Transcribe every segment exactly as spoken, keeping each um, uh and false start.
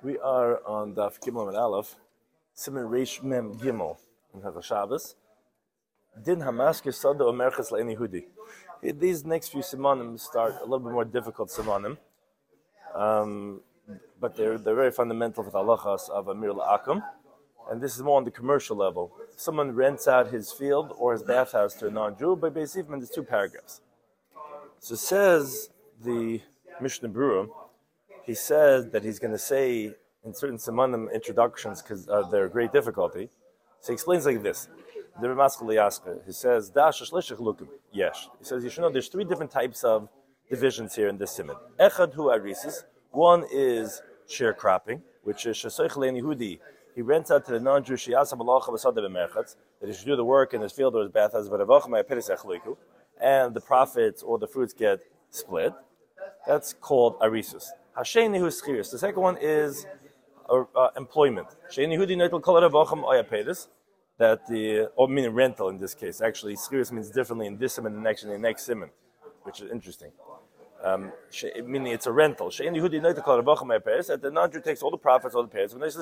We are on Daf Gimel and Aleph, Siman Reish Mem Gimel in HaShabbos. Din Hamaskir Sada Omerches Le'eni Hudi. These next few simanim start a little bit more difficult simanim, um, but they're they're very fundamental for the halachas of Amir La'akum, and this is more on the commercial level. If someone rents out his field or his bathhouse to a non-Jew, by Beis Yivman, there's two paragraphs. So says the Mishnah Berurah, he says that he's going to say in certain simanim introductions because uh, they're a great difficulty. So he explains like this. The Ramaskal Yaska, he says, yes. He says, you should know there's three different types of divisions here in this simon. Echad hu arisis. One is sharecropping, which is Shasoich Le'eni Hudi. He rents out to the non-Jew Shiyasa Malacha V'Sada B'Merchatz, that he should do the work in his field or his bathhouse, and the profits or the fruits get split. That's called arisus. Hasheni hu schiris. The second one is uh, uh, employment. Sheni hudi noitel kol haravacham oyapedus. That the, or meaning rental in this case. Actually, schiris means differently in this simon and next in the next simon, which is interesting. Um, meaning it's a rental. Sheni hudi noitel kol haravacham oyapedus. That the non-Jew takes all the profits, all the payers, and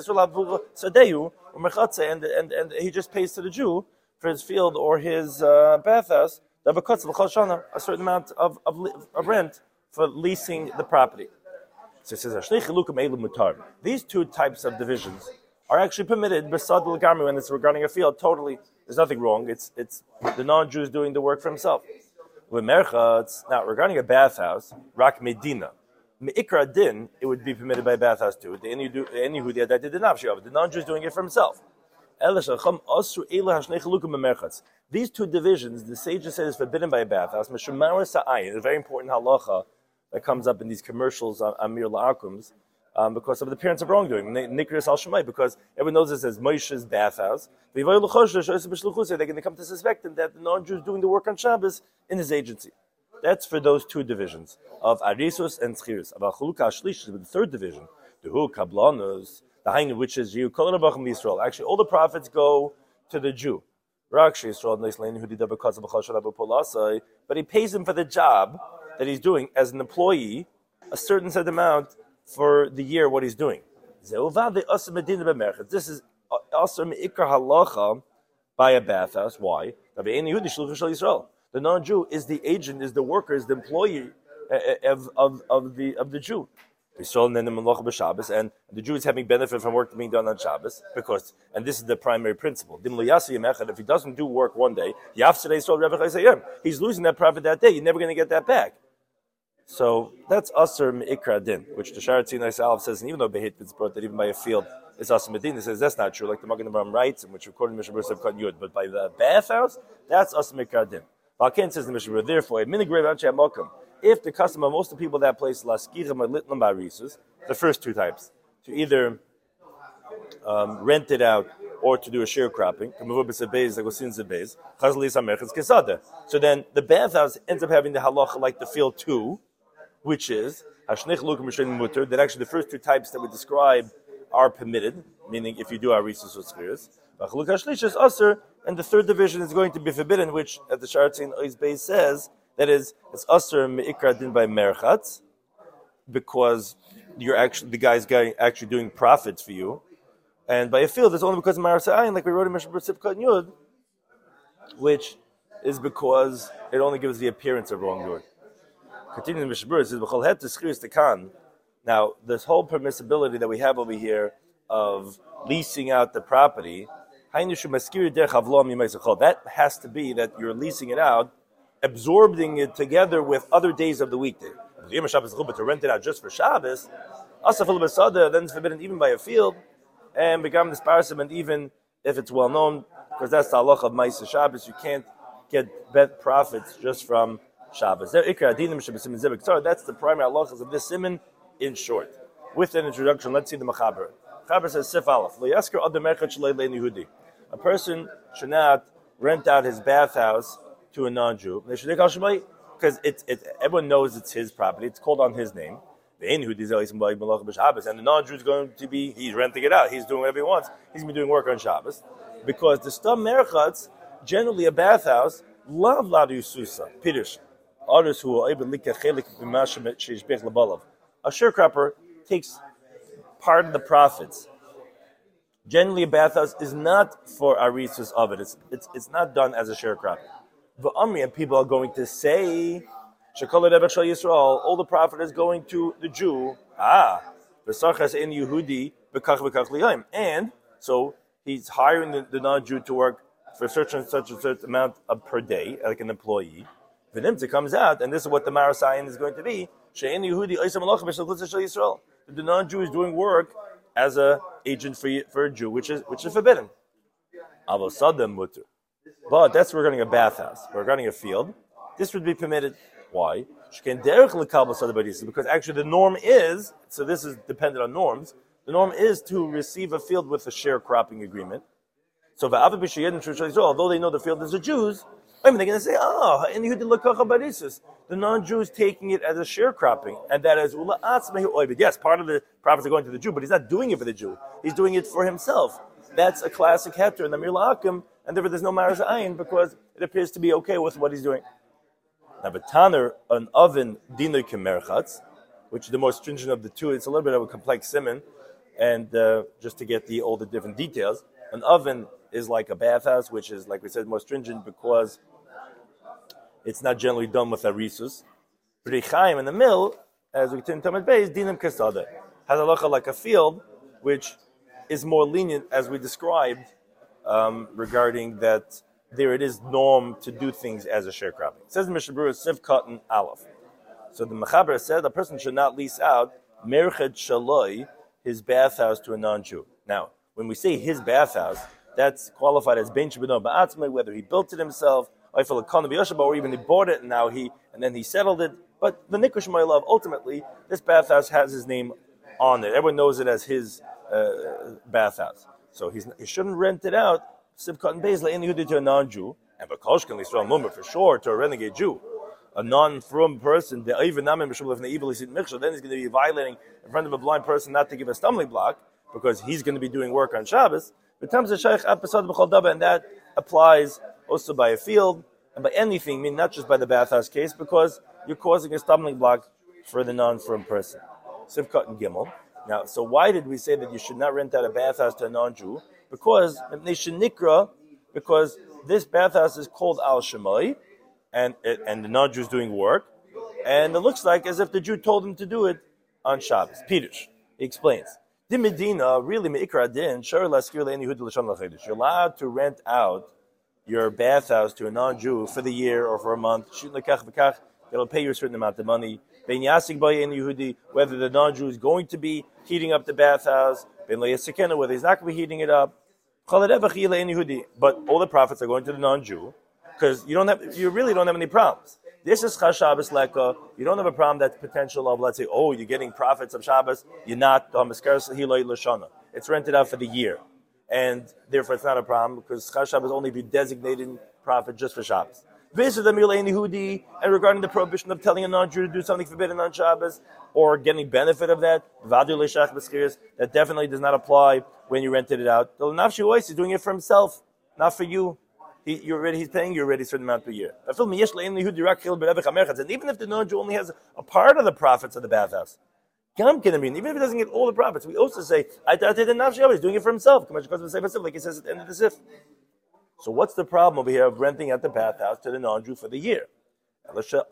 and and he just pays to the Jew for his field or his uh, bathhouse. A certain amount of, of, of rent for leasing the property. So it says, these two types of divisions are actually permitted when it's regarding a field. Totally, there's nothing wrong. It's it's the non-Jew is doing the work for himself. With merchatz, now regarding a bathhouse, rak medina, meikra din, it would be permitted by a bathhouse too. The non-Jew is doing it for himself. These two divisions, the sages say, is forbidden by a bathhouse. A very important halacha that comes up in these commercials on Amir La'akum's um, because of the appearance of wrongdoing. Nikris al Shemai, because everyone knows this as Moshe's bathhouse. They're going to come to suspect him that the non-Jew is doing the work on Shabbos in his agency. That's for those two divisions of Arisus and Schiris. The third division, the Hu Kablanus, the Hainu, which is you, actually all the profits go to the Jew. But he pays him for the job that he's doing as an employee, a certain set amount for the year what he's doing. This is also me'ikar halacha by a bathhouse. Why? The non-Jew is the agent, is the worker, is the employee of, of, of the of the Jew. And the Jew is having benefit from work being done on Shabbos, because, and this is the primary principle. If he doesn't do work one day, he's losing that profit that day. You're never going to get that back. So that's Asr Me'ikra Din, which the Sharat Sinai Salaf says, and even though Behit is brought that even by a field, it's Asr Medin. It says that's not true, like the Magen Avraham writes, in which according to Mishnah Berurah Kat Yud, but by the bathhouse, that's Asr Me'ikra Din. Valken says the Mishnah Berurah, therefore, if the custom of most of the people of that place, the first two types, to either um, rent it out or to do a sharecropping, so then the bathhouse ends up having the halacha like the field too, which is that actually the first two types that we describe are permitted, meaning if you do arisus or schiris. And the third division is going to be forbidden, which at the Sharat Ois Beis says, that is, it's asur me'ikra din by merchatz, because you're actually the guy's guy actually doing profits for you, and by a field it's only because of Maras Ayin, like we wrote in Mishnah Berurah Kat Yud, which is because it only gives the appearance of wrongdoing. Continuing the Mishnah Berurah, it says b'chol het t'schiris tekan. Now, this whole permissibility that we have over here of leasing out the property, that has to be that you're leasing it out, absorbing it together with other days of the weekday. To rent it out just for Shabbos, then it's forbidden even by a field, and become this parasim, and even if it's well known, because that's the halach of Ma'aseh Shabbos, you can't get bet profits just from Shabbos. That's the primary halachas of this simon in short. With an introduction, let's see the Machaber. Machaber says, Sif Aleph, a person should not rent out his bathhouse to a non-Jew, because it's it, everyone knows it's his property. It's called on his name. And the non-Jew is going to be, he's renting it out. He's doing whatever he wants. He's going to be doing work on Shabbos. Because the stam merchatz, generally a bathhouse, lav ladu susa, pirush. Others who are able to a sharecropper takes part of the profits. Generally, a bathhouse is not for arisus of it. It's, it's, it's not done as a sharecropping. But Amri, and people are going to say, all the profit is going to the Jew. Ah, in Yehudi, and so he's hiring the, the non-Jew to work for such and such and such amount of, per day, like an employee. V'nimtza comes out, and this is what the Marasayan is going to be. The non-Jew is doing work as a agent for for a Jew, which is which is forbidden. But that's regarding a bathhouse, regarding a field. This would be permitted. Why? Because actually the norm is, so this is dependent on norms, the norm is to receive a field with a sharecropping agreement. So although they know the field is the Jews, I mean, they're going to say, oh, the non-Jew is taking it as a sharecropping, and that is, yes, part of the profits are going to the Jew, but he's not doing it for the Jew. He's doing it for himself. That's a classic heter in the Mir La'akim, and therefore there's no maras ayin because it appears to be okay with what he's doing. Now, but Tanner, an oven, dinner kemerchatz, which is the more stringent of the two, it's a little bit of a complex simon, and uh, just to get the all the different details, an oven is like a bathhouse, which is, like we said, more stringent because it's not generally done with arisus. B'rei in the mill, as we turn Tamid Beis, dinam kasada, has a halacha like a field, which is more lenient, as we described, um, regarding that there it is norm to do things as a sharecropping. It says in Mishnah Berurah, Siv Cotton Aleph. So the Mechaber said a person should not lease out merched shaloi, his bathhouse, to a non-Jew. Now, when we say his bathhouse, that's qualified as ben shebino ba'atzmai, whether he built it himself, or even he bought it and now he and then he settled it. But the Nikush Ma'ilov, ultimately, this bathhouse has his name on it. Everyone knows it as his uh, bathhouse. So he's, he shouldn't rent it out, Sivkot and Beis, Le'en Yehudi, to a non-Jew, and Bakoshkan L'Yisrael Mumma, for sure, to a renegade Jew. A non-from person, the even namen b'shul the evil is in Michshel, then he's going to be violating in front of a blind person not to give a stumbling block, because he's going to be doing work on Shabbos. But times the Shaykh Apasad B'chol Daba, and that applies also by a field, and by anything, I mean not just by the bathhouse case, because you're causing a stumbling block for the non-from person. Sivkot and Gimel. Now, so why did we say that you should not rent out a bathhouse to a non-Jew? Because Nikra, because this bathhouse is called Al Shemai, and and the non-Jew is doing work, and it looks like as if the Jew told him to do it on Shabbos. Pirush, he explains. Di Medina, really meikra din, shar laskir le'eni Yehudi l'shon l'chedesh. You're allowed to rent out your bathhouse to a non-Jew for the year or for a month. Shit lekach v'kach, it'll pay you a certain amount of money. Ben yasik b'yeni Yehudi, whether the non-Jew is going to be heating up the bathhouse. Ben le'yasikena, whether he's not going to be heating it up. But all the profits are going to the non-Jew because you don't have, you really don't have any problems. This is Chas Shabbos Leka. You don't have a problem that's potential of, let's say, oh, you're getting profits of Shabbos. You're not. It's rented out for the year, and therefore it's not a problem because Chas Shabbos only be designated profit just for Shabbos. And regarding the prohibition of telling a non-Jew to do something forbidden on Shabbos or getting benefit of that, that definitely does not apply when you rented it out. The Nafshi Ois is doing it for himself, not for you. He, you're already, he's paying you already a certain amount per year. And even if the non-Jew only has a part of the profits of the bathhouse, even if he doesn't get all the profits, we also say, I thought the Nafshi Ois is doing it for himself, like he says at the end of the Sif. So what's the problem over here of renting out the bathhouse to the non-Jew for the year? The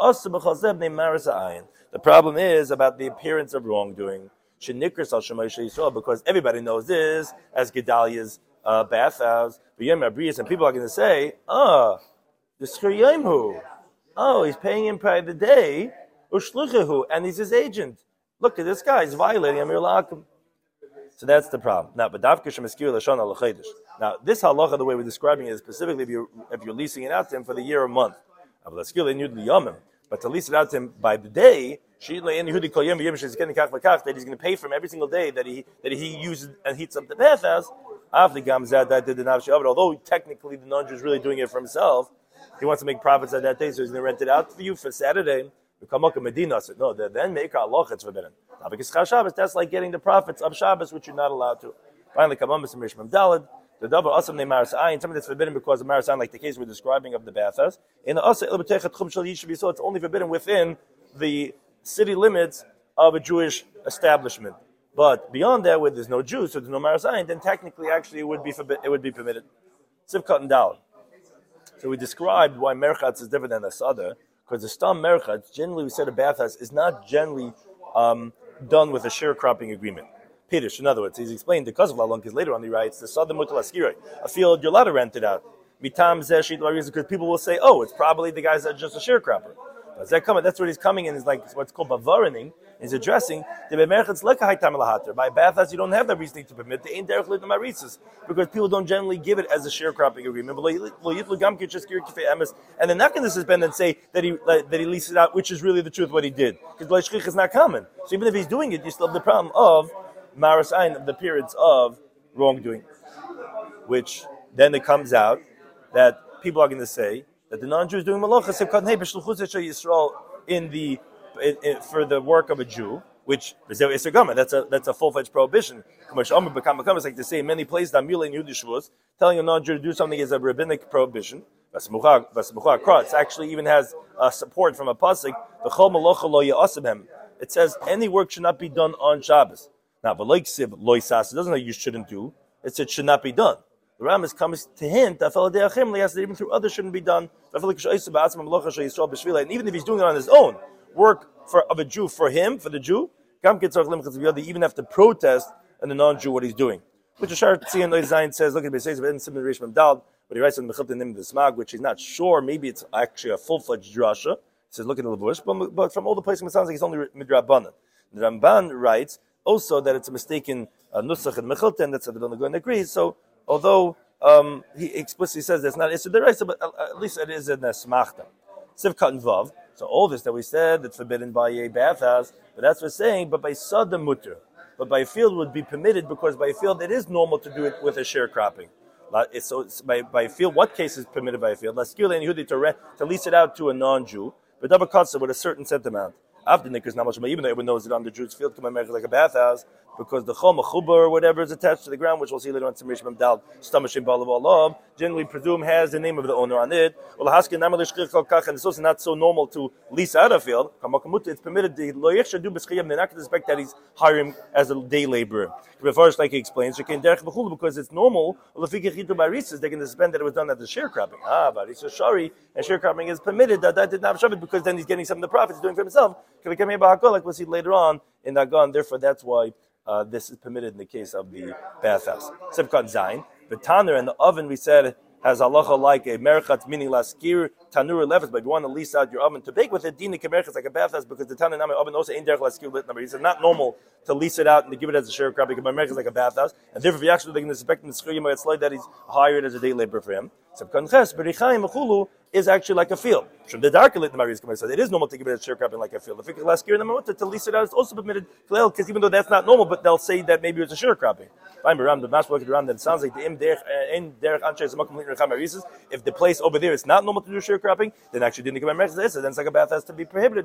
problem is about the appearance of wrongdoing. Because everybody knows this as Gedaliah's uh, bathhouse. And people are going to say, oh, the oh, he's paying him by the day, and he's his agent. Look at this guy, he's violating Amir La'akim. So that's the problem. Now, but now this halacha, the way we're describing it, is specifically if you're if you're leasing it out to him for the year or month. But to lease it out to him by the day, that he's going to pay for him every single day that he that he uses and heats up the bathhouse. Although technically the non-Jew is really doing it for himself, he wants to make profits on that day, so he's going to rent it out for you for Saturday. Medina said, no, then make Allah it's forbidden. Because Shabbos, that's like getting the profits of Shabbos, which you're not allowed to. Finally, Kamamas and Mishmam Dalad, the double Asam named Maras Ayin, something that's forbidden because of Maras Ayin, like the case we're describing of the bathhouse. In the Asa Ilbetechat Chum Shal Yishuv, so it's only forbidden within the city limits of a Jewish establishment. But beyond that, where there's no Jew, so there's no Marasayin, then technically, actually, it would be forbid, it would be permitted. Sivkat and Dal. So we described why merchatz is different than the sada, because the stam merchatz, generally we said a bathhouse is not generally um, done with a sharecropping agreement. Piddush, in other words, he's explained because of Lalon, because later on he writes the sada mutal askiroi, a field you're allowed to rent it out. Mitam zeshit because people will say, oh, it's probably the guy's just a sharecropper. That coming, that's what he's coming in, is like what's called bavaraning. He's addressing the bemerchatz lekahaitam lahater. By bathhouse, you don't have that reasoning to permit the ain't derech lidamaritzes because people don't generally give it as a sharecropping agreement. And they're not going to suspend and say that he like, that he leases it out, which is really the truth what he did, because leishchich is not common. So even if he's doing it, you still have the problem of maras ayin, of the periods of wrongdoing, which then it comes out that people are going to say that the non-Jew is doing malachas Yisrael in the in, in, for the work of a Jew, which is a gama. That's a that's a full-fledged prohibition. It's like to say in many places telling a non-Jew to do something is a rabbinic prohibition. It actually even has uh, support from a pasuk. It says any work should not be done on Shabbos. Now, but like Siv loisas, it doesn't say you shouldn't do. It said should not be done. The Rambam comes to hint that even through others shouldn't be done. And even if he's doing it on his own, work for of a Jew for him, for the Jew, they even have to protest and the non-Jew what he's doing. Which Ashar Tzion Zayin says, look at it says but he writes on the Mechilta the Smag, which he's not sure, maybe it's actually a full-fledged drasha. He says, look at the Levush, but, but from all the places it sounds like it's only midrabanan. The Ramban writes also that it's a mistaken uh, nusach and Mechilta, and that's how the Vilna agrees. So although um, he explicitly says that's not Issa Deraisa, but at least it is in a Smachta. Sivkat and Vav. So all this that we said that's forbidden by a bathhouse, but that's what we're saying, but by Sada Mutter. But by a field would be permitted because by a field it is normal to do it with a sharecropping. So it's by, by a field, what case is permitted by a field? To, to lease it out to a non-Jew, but double cuts with a certain set amount. After Nickers Namash, even though everyone knows that on the Jews' field, come like a bathhouse, because the chom, a chubar, or whatever is attached to the ground, which we'll see later on, generally presume has the name of the owner on it. And it's also not so normal to lease out a field. It's permitted, they're not going to expect that he's hiring as a day laborer. First, like he explains, because it's normal, they're going to suspend that it was done at the sharecropping. Ah, but it's shari, and sharecropping is permitted, that that did not have because then he's getting some of the profits he's doing for himself. Like we'll see later on in Dagon, therefore that's why uh, this is permitted in the case of the bathhouse. Sivkat Zayin, the tanner and the oven we said has halacha like a merchatz, meaning laskir tanur lefes, but if you want to lease out your oven to bake with it, dina kemerchatz like a bathhouse, because the tanner nama oven also ain't derech laskir lit number. He said not normal to lease it out and to give it as a sharecropping, because merchatz like a bathhouse, and therefore if you actually can expect in the skir, it's like that he's hired as a day laborer for him. Sivkat ches berichayim mechulu is actually like a field. From the darker lit number, it is normal to give it as a sharecropping like a field. If you laskir in the to lease it out is also permitted, because even though that's not normal, but they'll say that maybe it's a sharecropping. The master look around that it sounds like the im derech in derech anshe is makom litner. If the place over there is not normal to do sharecropping, then actually didn't give a merchant. Then it's like a bath has to be prohibited.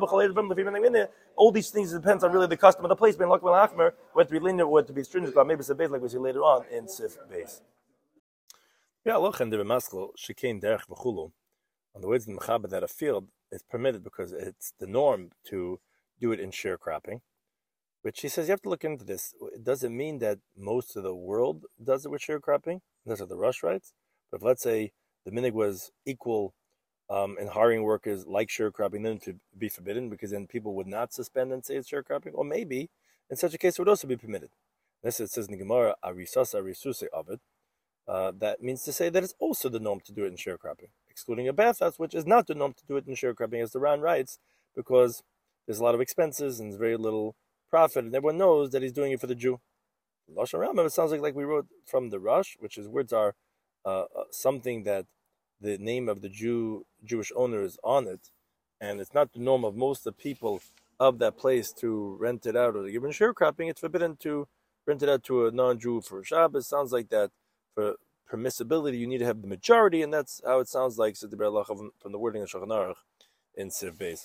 All these things depends on really the custom of the place. Ben Lakmal Achmer, whether to be linear or to be stringent, maybe it's a base like we see later on in Sif base. Yeah, look, and the Remaskal shekain derech v'chulu. On the words in Mechaber that a field is permitted because it's the norm to do it in sharecropping. Which he says you have to look into this. Does it mean that most of the world does it with sharecropping? That's what the Rush writes. But if let's say the minig was equal um, in hiring workers like sharecropping, then to be forbidden because then people would not suspend and say it's sharecropping, or maybe in such a case it would also be permitted. This it says in the Gemara arisasa arisuse of it. Uh, that means to say that it's also the norm to do it in sharecropping, excluding a bathhouse, which is not the norm to do it in sharecropping, as the Ran writes, because there's a lot of expenses and there's very little profit, and everyone knows that he's doing it for the Jew. Lashon Rambam, it sounds like like we wrote from the Rush, which is words are uh, uh, something that the name of the Jew Jewish owner is on it, and it's not the norm of most of the people of that place to rent it out or to give in sharecropping. It's forbidden to rent it out to a non-Jew for Shabbos. Sounds like that for permissibility you need to have the majority, and that's how it sounds like from the wording of Shulchan Aruch in Siv Beis.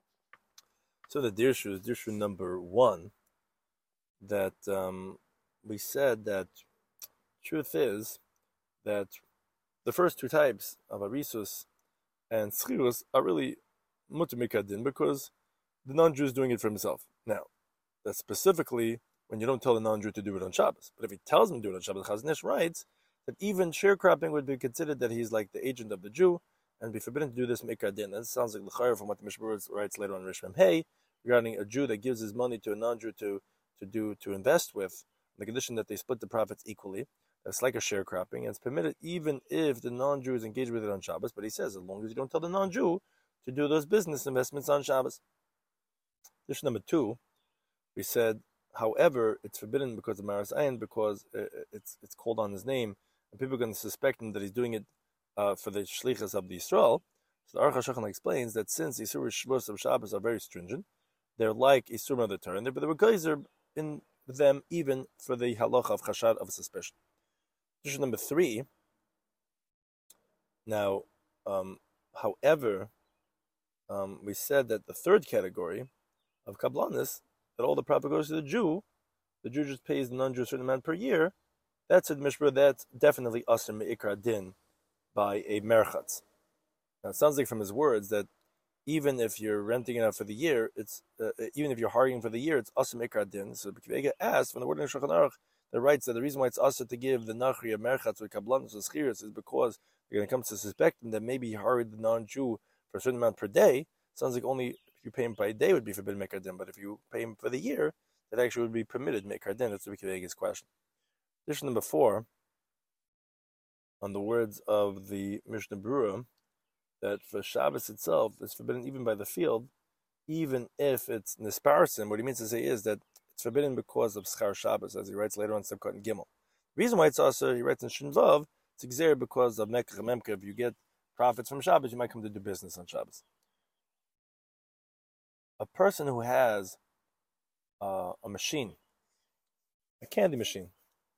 So the Dirshu is Dirshu number one, that um, we said that truth is that the first two types of Arisus and Schirus are really Mutter Mikadin because the non-Jew is doing it for himself. Now, that specifically when you don't tell the non-Jew to do it on Shabbos. But if he tells him to do it on Shabbos, Chazon Ish writes that even sharecropping would be considered that he's like the agent of the Jew and be forbidden to do this Meikar Din. That sounds like l'chayr from what the Mishnah writes later on in Rish Mem Hey regarding a Jew that gives his money to a non-Jew to to do to invest with, on the condition that they split the profits equally. That's like a sharecropping, and it's permitted even if the non-Jew is engaged with it on Shabbos. But he says, as long as you don't tell the non-Jew to do those business investments on Shabbos. Issue number two, we said, however, it's forbidden because of Maras Ayin, because it's it's called on his name, and people are going to suspect him that he's doing it uh, for the shlichus of the Yisrael. So the Aruch HaShulchan explains that since Isur Shvus of Shabbos are very stringent, they're like Isur of the Torah, but there were geyser in them even for the halacha of chashad of suspicion. Issue number three. Now, um, however, um, we said that the third category of kablanis, that all the profit goes to the Jew, the Jew just pays the non-Jew a certain amount per year. That's a mishpah. That's definitely aser meikar din by a merchatz. Now it sounds like from his words that even if you're renting it out for the year, it's uh, even if you're hiring for the year, it's aser meikar din. So B'Kivega asked from the word in Shulchan Aruch that writes that the reason why it's aser to give the nachri a merchatz with kablanis or schiris is because you're going to come to suspect him that maybe he hired the non-Jew for a certain amount per day. Sounds like only if you pay him by day would be forbidden meikar din, but if you pay him for the year, that actually would be permitted meikar din. That's the B'Kivega's question. Issue number four, on the words of the Mishnah Berurah, that for Shabbos itself, it's forbidden even by the field, even if it's nisparsim. What he means to say is that it's forbidden because of schar Shabbos, as he writes later on Sivkot and Gimel. The reason why it's also, he writes in Shin Vav, it's exer because of Mekach and Memka. If you get profits from Shabbos, you might come to do business on Shabbos. A person who has uh, a machine, a candy machine,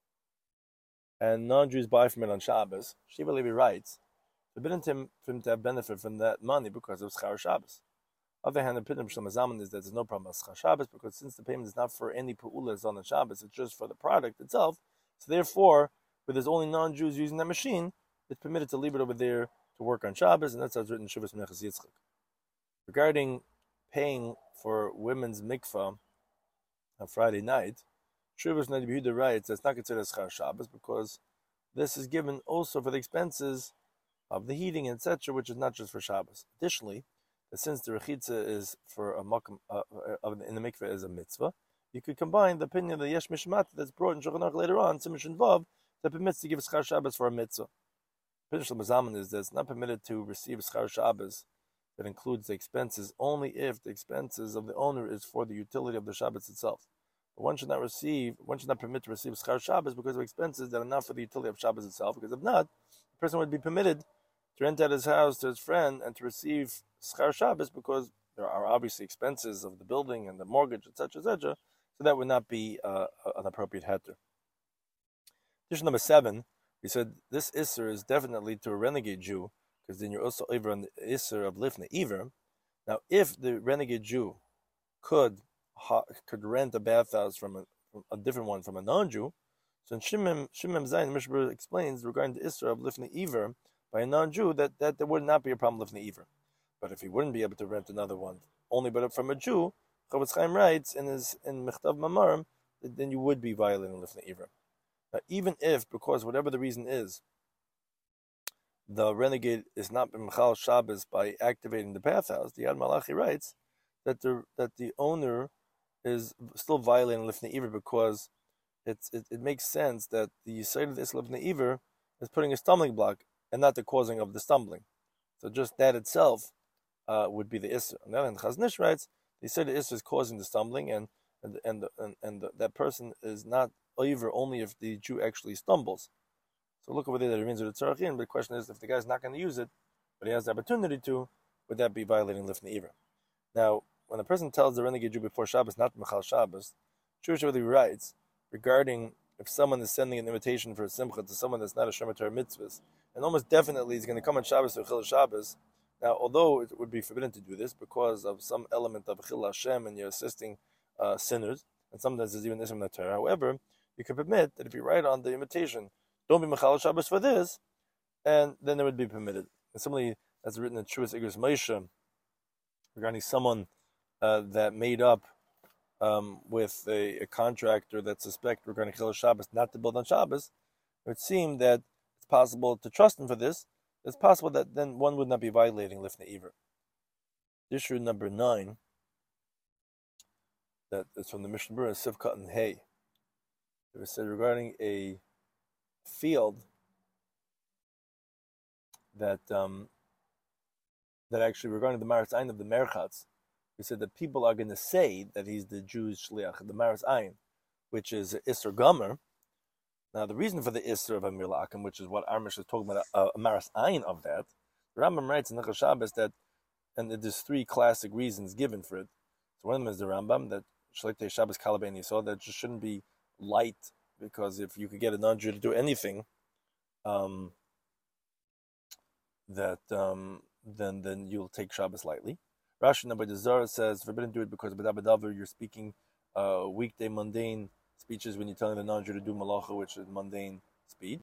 and non-Jews buy from it on Shabbos, Shiva Levi writes, forbidden him for him to have benefit from that money because of Schar Shabbos. On the other hand, the opinion of Shlomo Zalman is that there's no problem with Schar Shabbos because since the payment is not for any pu'ulas on the Shabbos, it's just for the product itself. So therefore, where there's only non-Jews using that machine, it's permitted to leave it over there to work on Shabbos, and that's how it's written in Shuvas Menachas Yitzchak. Regarding paying for women's mikvah on Friday night, Shuvas Nadi Yehuda writes that it's not considered Schar Shabbos because this is given also for the expenses of the heating, et cetera, which is not just for Shabbos. Additionally, that since the rechitza is for a makam uh, uh, in the mikveh is a mitzvah, you could combine the opinion of the Yesh Mishmat that's brought in Shulchan Aruch later on, Simishin Vav, that permits to give Schar Shabbos for a mitzvah. The opinion of Shlomo Zalman is that it's not permitted to receive Schar Shabbos that includes the expenses only if the expenses of the owner is for the utility of the Shabbos itself. But one should not receive, one should not permit to receive Schar Shabbos because of expenses that are not for the utility of Shabbos itself, because if not, the person would be permitted to rent out his house to his friend and to receive Schar Shabbos because there are obviously expenses of the building and the mortgage, et cetera, et cetera. So that would not be uh, an appropriate heter. Issue number seven, we said this Isser is definitely to a renegade Jew because then you're also over on the Isser of Lifnei Iver. Now, if the renegade Jew could could rent a bathhouse from a, from a different one from a non-Jew, so in Shimem Shimem Zayin, Mishnah explains regarding the Isser of Lifnei Iver by a non-Jew that, that there would not be a problem with Lifnei Iver. But if he wouldn't be able to rent another one, only but from a Jew, Chavetz Chaim writes in his in Mechtav Mamarim, then you would be violating Lifnei Iver. Now, even if, because whatever the reason is, the renegade is not b'mechal Shabbos by activating the bathhouse, the Yad Malachi writes that the that the owner is still violating Lifnei Iver because it's it, it makes sense that the Yisrael of this Lifnei Iver is putting a stumbling block and not the causing of the stumbling. So just that itself uh, would be the Isser. On the other hand, Chazon Ish writes, they said the Isser is causing the stumbling, and and and and, and the, that person is not over only if the Jew actually stumbles. So look over there, that remains with the Tzarachin, but the question is, if the guy's not going to use it, but he has the opportunity to, would that be violating Lifnei Iver? Now, when a person tells the renegade Jew before Shabbos, not Mechal Shabbos, Jewish really writes regarding if someone is sending an invitation for a simcha to someone that's not a Shomer Torah mitzvahs, and almost definitely he's going to come on Shabbos to Chil Shabbos. Now, although it would be forbidden to do this because of some element of Chil Hashem and you're assisting uh, sinners, and sometimes there's even Ism Torah, however, you could permit that if you write on the invitation, don't be Mechal Shabbos for this, and then it would be permitted. And similarly, that's written in Truas Igros Moshe regarding someone uh, that made up um, with a, a contractor that suspect regarding Chilul Shabbos not to build on Shabbos, it would seem that it's possible to trust him for this. It's possible that then one would not be violating Lifnei Iver. Issue number nine, that is from the Mishnah Berurah, Sivkat and Hay. It was said regarding a field that um, that actually regarding the Maras Ayin of the Merchatz, we said that people are going to say that he's the Jew's shliach, the Maras Ayin, which is Isser Gomer. Now, the reason for the Isser of Amir La'akim, which is what Armish is talking about, a, a Maras Ayin of that, the Rambam writes in Nechal Shabbos that, and there's three classic reasons given for it. So one of them is the Rambam, that Shlechtei Shabbos Kalabein Yisod, that just shouldn't be light, because if you could get a non-Jew to do anything, um, that um, then then you'll take Shabbos lightly. Rashi number the Zohar says forbidden to do it because b'dabadavar you're speaking uh, weekday mundane speeches when you're telling the non-Jew to do malacha, which is mundane speech.